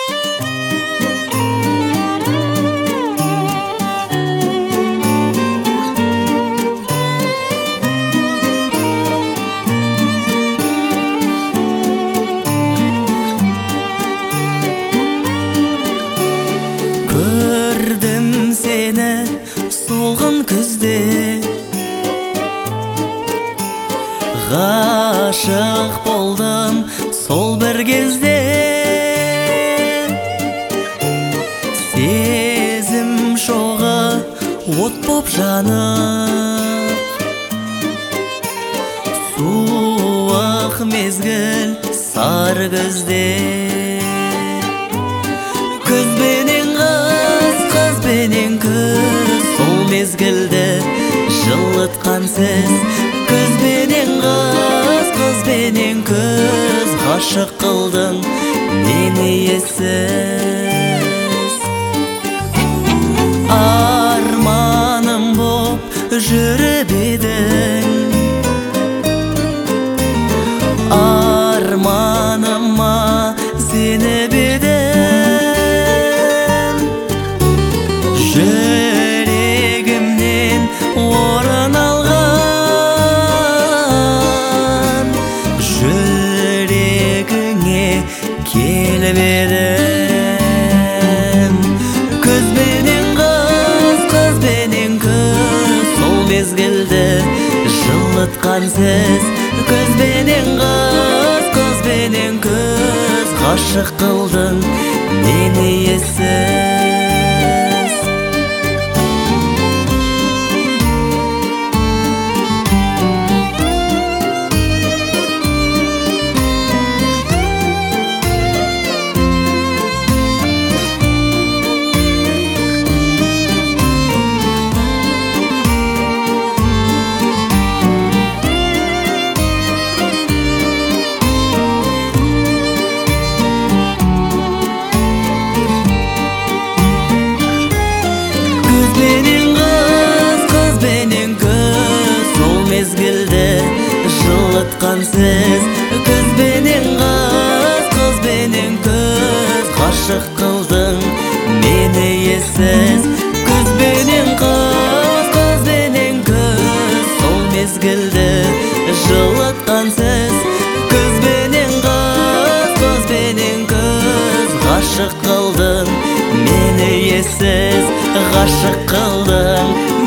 Көрдім сені солғын күзде, ғашық болдым сол бір кезде. Сезім шоғы от боп жанып, суық мезгіл сары күзде. Күзбенен қыз, қызбенен күз, сол мезгілді жылытқан сіз. Күзбенен қыз, қызбенен күз, ғашық қылдың мені ессіз. Арманым боп жүріп едің, арманыма сеніп едім. Жүрегімнен орын алған, жүрегіңе келіп едім. Күзбенен қыз, қызбенен күз, сол мезгілді жылытқан сіз. Күзбенен қыз, қызбенен күз, ғашық қылдың мені ессіз. Күзбенен қыз, қызбенен күз, сол мезгілді жылытқан сіз. Күзбенен қыз, қызбенен күз, ғашық қылдың мені ессіз. Күзбенен қыз, қызбенен күз, сол мезгілді жылытқан сіз. Күзбенен қыз, қызбенен күз, ғашық қылдың мені ессіз. Ғашық қылдың